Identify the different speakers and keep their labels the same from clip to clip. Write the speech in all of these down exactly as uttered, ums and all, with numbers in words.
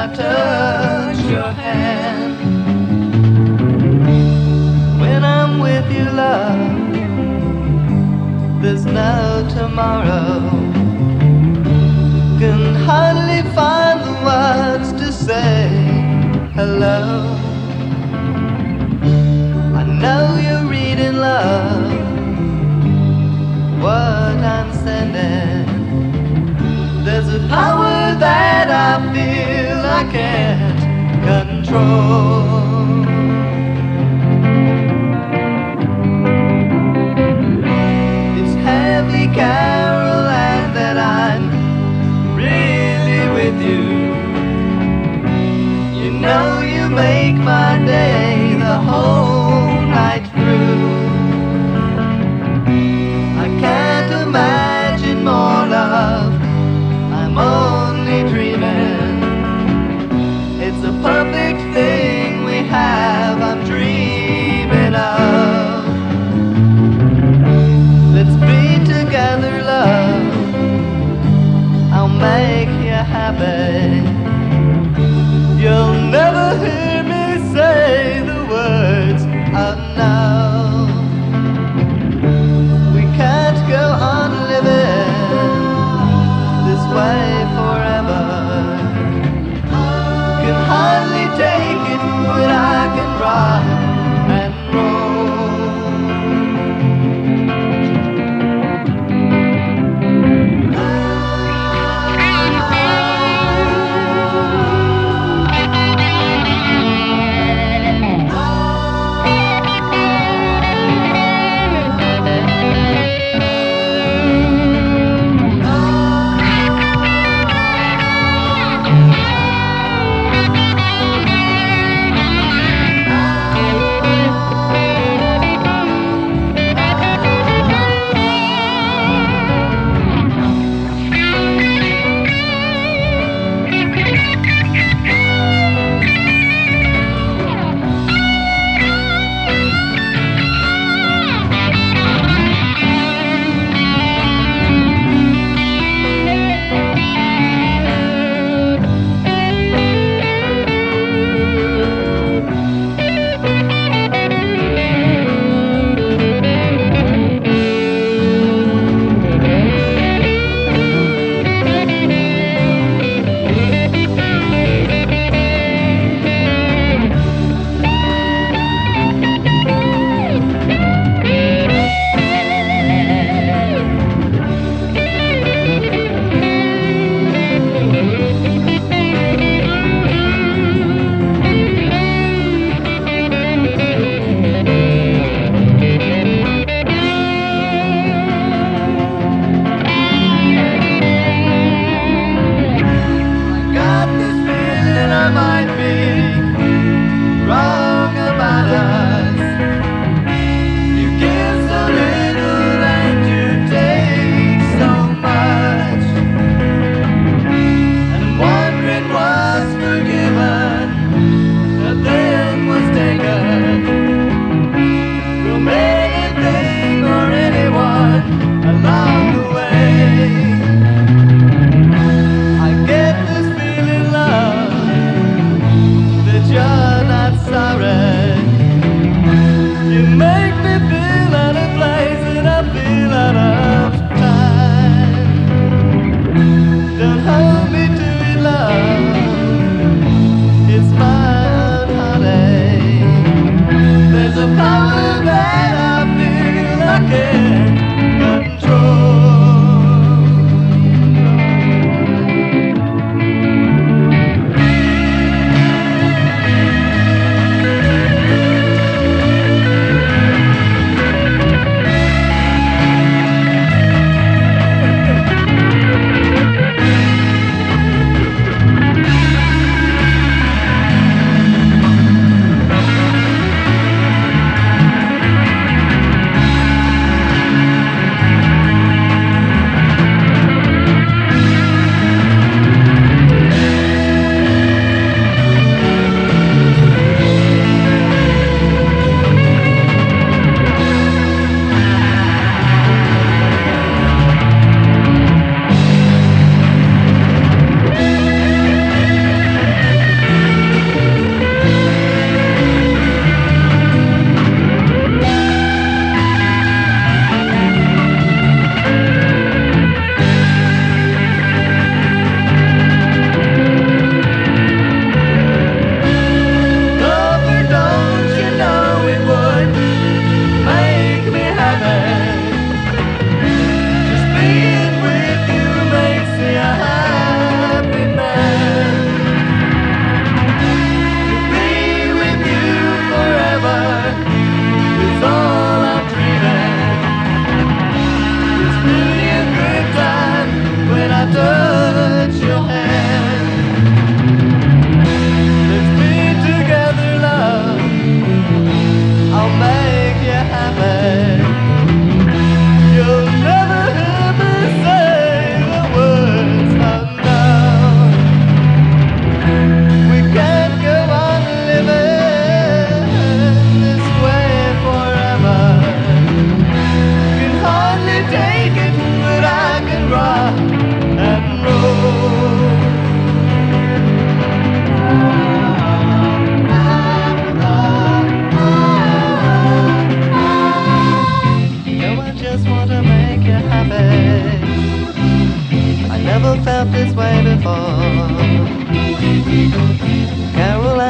Speaker 1: I touch your hand. When I'm with you, love, there's no tomorrow. Can hardly find the words to say hello. I know you're reading, love, what I'm sending. There's a power that I feel I can't control. It's heavy, Carol, and that I'm really with you. You know you make my day the whole night through. I can't imagine more love, I'm only dreaming. It's a perfect thing we have, I'm dreaming of. Let's be together, love, I'll make you happy. You'll never hear me say the words I know. We can't go on living this way forever. Can hardly take it, but I can rock and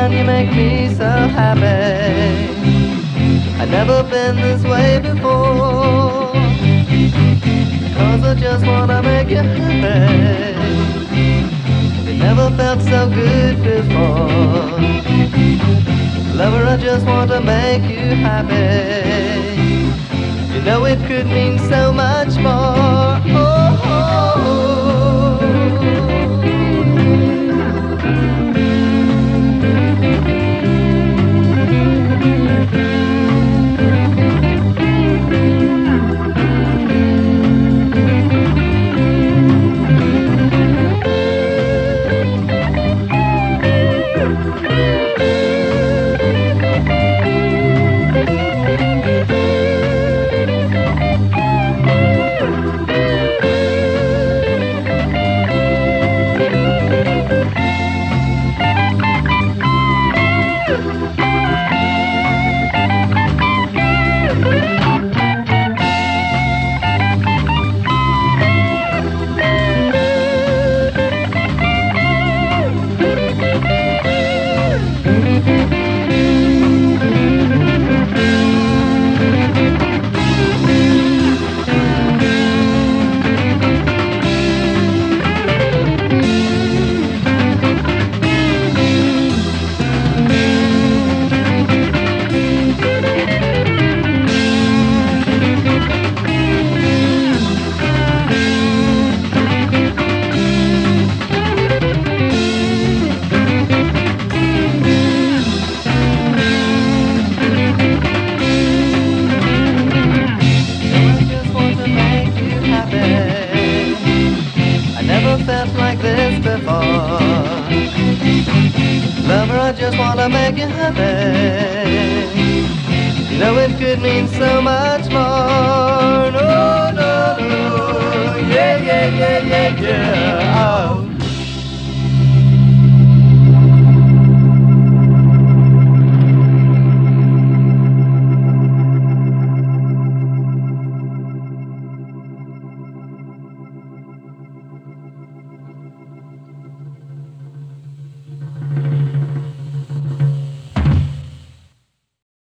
Speaker 1: and you make me so happy. I've never been this way before, 'cause I just wanna make you happy. It never felt so good before. Lover, I just want to make you happy. You know it could mean so much more. Oh, oh, oh. Felt like this before. Lover, I just wanna make you happy. You know it could mean so much more. No, no, no. Yeah, yeah, yeah, yeah, yeah.